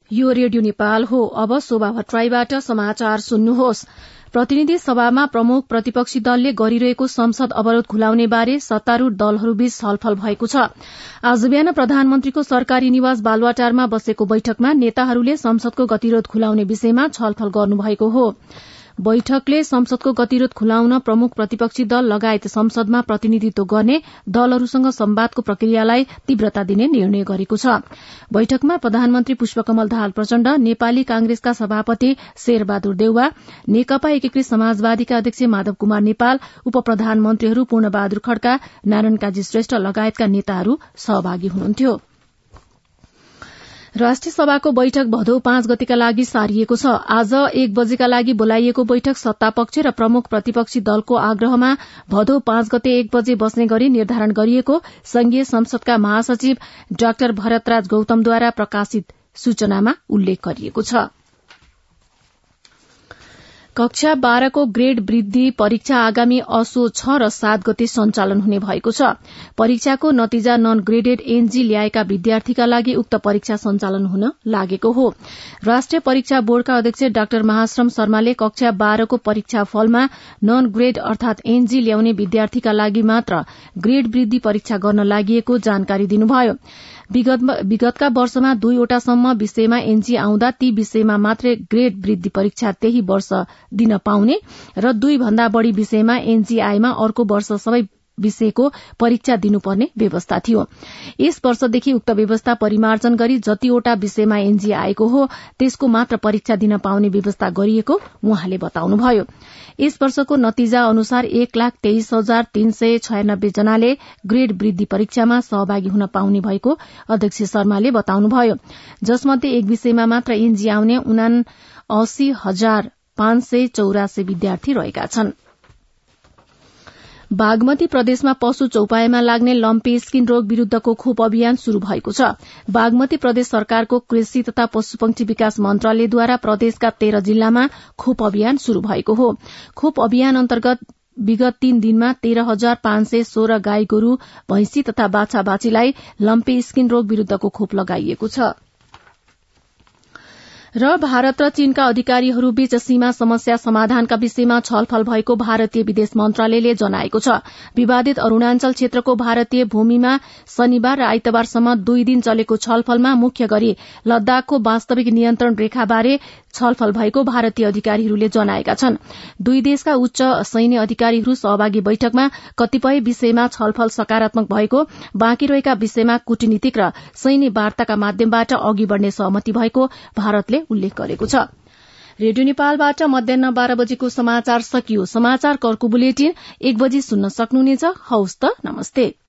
यो रेडियो नेपाल हो। अब शोभा भट्टराईबाट समाचार सुन्नुहोस्। प्रतिनिधि सभामा प्रमुख प्रतिपक्षी दलले गरिरहेको संसद अवरोध खुलाउने बारे सत्तारूढ़ दलहरूबीच छलफल भएको छ। आज बिहान प्रधानमन्त्रीको सरकारी निवास बालुवाटारमा बसेको बैठकमा नेताहरूले संसदको गतिरोध खुलाउने विषयमा छलफल गर्नुभएको हो। बैठकले संसदको गतिरोध खुलाउन प्रमुख प्रतिपक्षी दल लगायत संसदमा प्रतिनिधित्व गर्ने दलहरूसँग संवादको प्रक्रियालाई तीव्रता दिने निर्णय गरेको छ। बैठकमा प्रधानमन्त्री पुष्पकमल दाहाल प्रचण्ड, नेपाली कांग्रेसका सभापति शेरबहादुर देउवा, नेकपा एकीकृत समाजवादीका अध्यक्ष माधव कुमार नेपाल, उपप्रधानमन्त्रीहरू पूर्णबहादुर खड्का, नारायण काजी श्रेष्ठ लगायतका नेताहरू सहभागी हुनुहुन्थ्यो। राष्ट्रिय सभाको बैठक भदौ 5 गतेका लागि सारिएको छ। आज 1 बजेका लागि बोलाइएको बैठक सत्तापक्ष र प्रमुख प्रतिपक्षी दलको आग्रहमा भदौ 5 गते 1 बजे बस्ने गरी निर्धारण गरिएको संघीय संसदका महासचिव डाक्टर भरतराज गौतमद्वारा प्रकाशित सूचनामा उल्लेख गरिएको छ। कक्षा 12 को ग्रेड वृद्धि परीक्षा आगामी असो 6 र 7 गते सञ्चालन हुने भएको छ। परीक्षाको नतिजा नन ग्रेडेड एनजी ल्याएका विद्यार्थीका लागि उक्त परीक्षा सञ्चालन हुन लागेको हो। राष्ट्रिय परीक्षा बोर्डका अध्यक्ष डाक्टर महाश्रम शर्माले कक्षा 12 को परीक्षा फलमा नन ग्रेड अर्थात एनजी ल्याउने विद्यार्थीका लागि मात्र ग्रेड वृद्धि परीक्षा गर्न लागि जानकारी दिनुभयो। विगतका वर्षमा 2वटासम्म विषयमा एनजी आउँदा ती विषयमा मात्रै ग्रेड वृद्धि परीक्षा त्यही वर्ष दिन पाउने र 2 भन्दा बढ़ी विषयमा एनजी आएमा अर्को वर्ष सबै विषयको परीक्षा दिनुपर्ने व्यवस्था थियो। यस वर्षदेखि उक्त व्यवस्था परिमार्जन गरी जतिवटा विषयमा एनजी आएको हो त्यसको मात्र परीक्षा दिन पाउने व्यवस्था गरिएको उहाँले बताउनुभयो। यस वर्षको नतिजा अनुसार 1,23,396 जनाले ग्रेड वृद्धि परीक्षामा सहभागी हुन पाउने भएको अध्यक्ष शर्माले बताउनुभयो। जसमध्ये एक विषयमा मात्र एनजी आउने 79,584 विद्यार्थी रहेका छन्। बागमती प्रदेशमा पशु चौपायामा लाग्ने लम्पी स्किन रोग विरूद्धको खोप अभियान शुरू भएको छ। बागमती प्रदेश सरकारको कृषि तथा पशुपक्षी विकास मन्त्रालयद्वारा प्रदेशका 13 जिल्लामा खोप अभियान शुरू भएको हो। खोप अभियान अन्तर्गत विगत 3 दिनमा 13,516 गाई गोरु भैंसी तथा बाछा बाछीलाई लम्पी स्किन रोग विरूद्धको खोप लगाइएको छ। र भारत र चीनका अधिकारीहरूबीच सीमा समस्या समाधानका विषयमा छलफल भएको भारतीय विदेश मन्त्रालयले जनाएको छ। विवादित अरूणाञ्चल क्षेत्रको भारतीय भूमिमा शनिबार र आइतबारसम्म 2 दिन चलेको छलफलमा मुख्य गरी लद्दाखको वास्तविक नियन्त्रण रेखाबारे छलफल भएको भारतीय अधिकारीहरूले जनाएका छन्। 2 देशका उच्च सैन्य अधिकारीहरू सहभागी बैठकमा कतिपय विषयमा छलफल सकारात्मक भएको, बाँकी रहेका विषयमा कूटनीतिक र सैन्य वार्ताका माध्यमबाट अघि बढ़ने सहमति भएको भारतले उल्लेख गरेको छ। रेडियो नेपालबाट मध्याह्न 12 बजेको समाचार सकियो। समाचार कर्को बुलेटिन 1 बजे सुन्न सक्नुहुनेछ। हवस् त, नमस्ते।